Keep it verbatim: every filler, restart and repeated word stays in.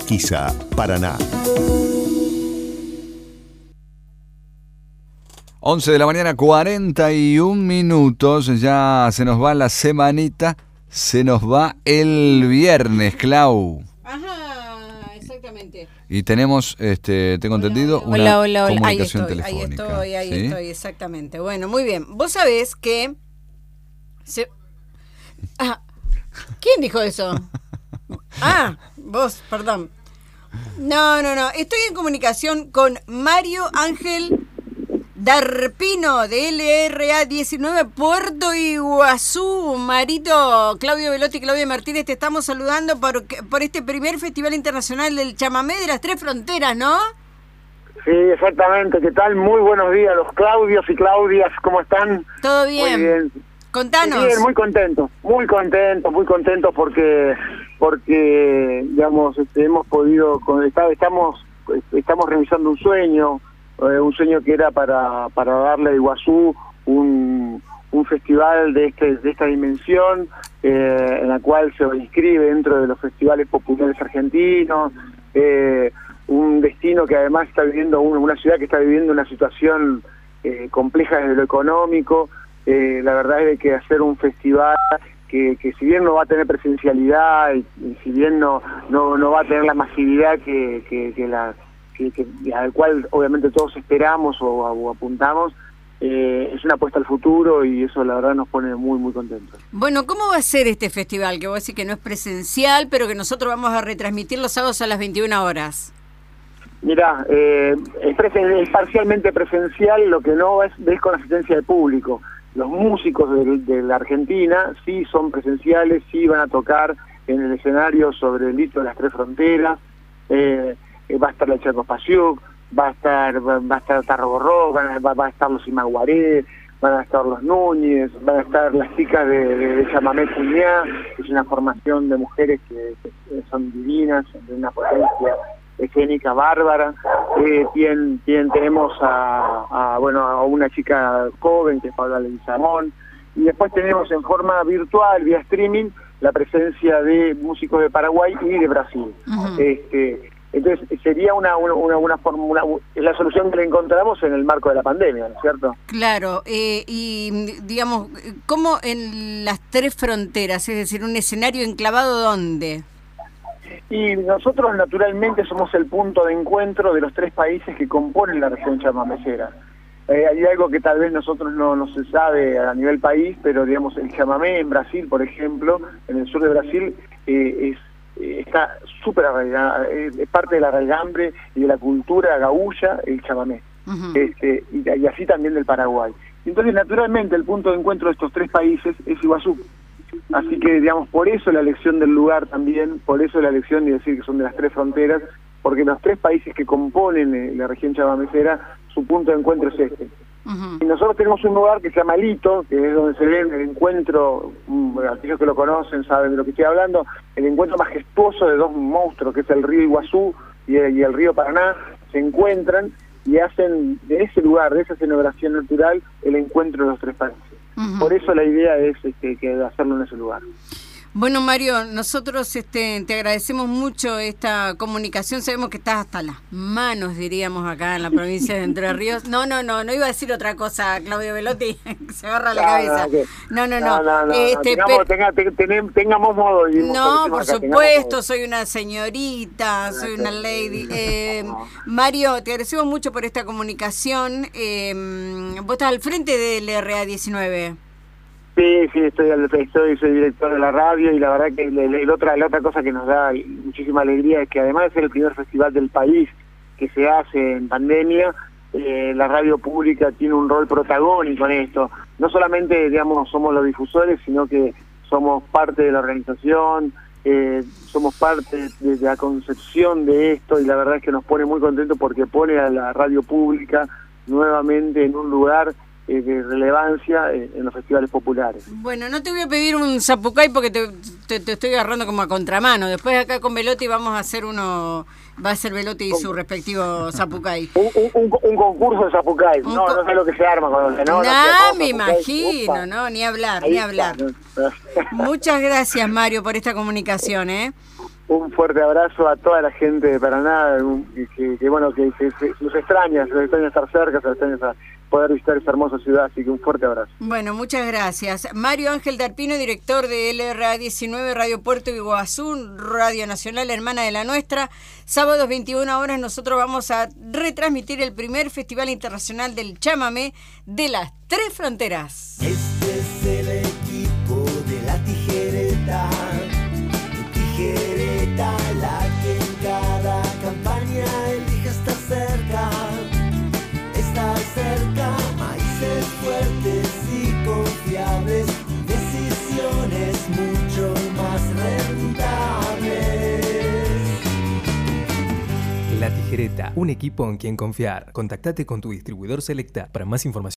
Urquiza, Paraná. once de la mañana, cuarenta y un minutos. Ya se nos va la semanita. Se nos va el viernes, Clau. Ajá, exactamente. Y tenemos, este, tengo Hola, entendido, hola, una hola, hola. Ahí comunicación estoy, telefónica. Ahí estoy, ahí ¿sí? estoy, exactamente. Bueno, muy bien. Vos sabés que... Se... Ah, ¿quién dijo eso? Ah, vos, perdón. No, no, no. Estoy en comunicación con Mario Ángel Darpino de L R A diecinueve Puerto Iguazú. Marito, Claudio Velotti y Claudia Martínez, te estamos saludando por, por este primer Festival Internacional del Chamamé de las Tres Fronteras, ¿no? Sí, exactamente. ¿Qué tal? Muy buenos días, los Claudios y Claudias. ¿Cómo están? Todo bien. Muy bien. Contanos. Bien, muy contento, muy contento, muy contento porque, porque digamos, este, hemos podido, estamos, estamos realizando un sueño, eh, un sueño que era para, para darle a Iguazú un, un festival de este, de esta dimensión, eh, en la cual se inscribe dentro de los festivales populares argentinos, eh, un destino que además está viviendo, una, una ciudad que está viviendo una situación eh, compleja desde lo económico. Eh, la verdad es que hacer un festival que, que si bien no va a tener presencialidad y, y si bien no, no no va a tener la masividad que, que, que la que, que, al cual obviamente todos esperamos o, o apuntamos, eh, es una apuesta al futuro y eso la verdad nos pone muy muy contentos. Bueno, ¿cómo va a ser este festival? Que vos decís que no es presencial, pero que nosotros vamos a retransmitir los sábados a las veintiuna horas. Mirá, eh, es, presen es parcialmente presencial, lo que no es, es con asistencia de público. Los músicos de, de la Argentina sí son presenciales, sí van a tocar en el escenario sobre el hito de las Tres Fronteras. Eh, eh, va a estar la Chaco Pasiuk, va a estar va, va a estar Tarro Borró, van a, va, va a estar los Imaguaré, van a estar los Núñez, van a estar las chicas de, de, de Chamamé Cuñá, que es una formación de mujeres que, que son divinas, de una potencia escénica bárbara. Eh, tien, tien, tenemos a, a bueno a una chica joven que es Paula Leguizamón, y después tenemos en forma virtual, vía streaming, la presencia de músicos de Paraguay y de Brasil. Uh-huh. este, entonces sería una una, una, una fórmula, la solución que le encontramos en el marco de la pandemia, ¿no es cierto? Claro, eh, y digamos, ¿cómo en las Tres Fronteras? Es decir, un escenario enclavado, ¿dónde? Y nosotros naturalmente somos el punto de encuentro de los tres países que componen la región chamamecera. Eh, hay algo que tal vez nosotros no, no se sabe a nivel país, pero digamos el chamamé en Brasil, por ejemplo, en el sur de Brasil, eh, es, eh, está súper arraigado, eh, es parte de la raigambre y de la cultura gaúcha el chamamé. Uh-huh. este, y, y así también del Paraguay. Entonces naturalmente el punto de encuentro de estos tres países es Iguazú. Así que, digamos, por eso la elección del lugar también, por eso la elección de decir que son de las tres fronteras, porque los tres países que componen eh, la región chamamecera, su punto de encuentro es este. Uh-huh. Y nosotros tenemos un lugar que se llama Lito, que es donde se ve el encuentro, um, aquellos que lo conocen saben de lo que estoy hablando, el encuentro majestuoso de dos monstruos, que es el río Iguazú y el, y el río Paraná, se encuentran y hacen de ese lugar, de esa escenografía natural, el encuentro de los tres países. Uh-huh. Por eso la idea es este, que hacerlo en ese lugar. Bueno, Mario, nosotros este, te agradecemos mucho esta comunicación. Sabemos que estás hasta las manos, diríamos, acá en la provincia de Entre Ríos. No, no, no, no iba a decir otra cosa, Claudio Velotti, se agarra la no, cabeza. No, no, no. no, no, no este, no tengamos, tenga, ten, tengamos modo. No, por acá, supuesto, soy una señorita, soy una lady. Eh, Mario, te agradecemos mucho por esta comunicación. Eh, vos estás al frente del R A diecinueve. Sí, sí, estoy, estoy, soy director de la radio y la verdad que el, el otra, la otra cosa que nos da muchísima alegría es que además de ser el primer festival del país que se hace en pandemia, eh, la radio pública tiene un rol protagónico en esto. No solamente, digamos, somos los difusores, sino que somos parte de la organización, eh, somos parte de, de la concepción de esto y la verdad es que nos pone muy contentos porque pone a la radio pública nuevamente en un lugar de relevancia en los festivales populares. Bueno, no te voy a pedir un zapucay porque te, te, te estoy agarrando como a contramano. Después acá con Velotti vamos a hacer uno, va a ser Velotti y su respectivo zapucay. Un, un, un concurso de zapucay. No, co no sé lo que se arma con el no, no, no me imagino, Opa. no, ni hablar, Ahí ni hablar. Está. Muchas gracias, Mario, por esta comunicación, ¿eh? un fuerte abrazo a toda la gente de Paraná, que, que, que bueno, que, que, que los extraña, los extraña estar cerca, los extraña estar, poder visitar esta hermosa ciudad, así que un fuerte abrazo. Bueno, muchas gracias. Mario Ángel Darpino, director de L R A diecinueve, Radio Puerto Iguazú, Radio Nacional Hermana de la Nuestra. Sábados veintiuna horas nosotros vamos a retransmitir el primer Festival Internacional del Chamamé de las Tres Fronteras. Este es el equipo de La Tijereta. Tijereta, la que en cada campaña elija estar cerca. Estar cerca, maíces fuertes y confiables, decisiones mucho más rentables. La Tijereta, un equipo en quien confiar. Contactate con tu distribuidor Selecta para más información.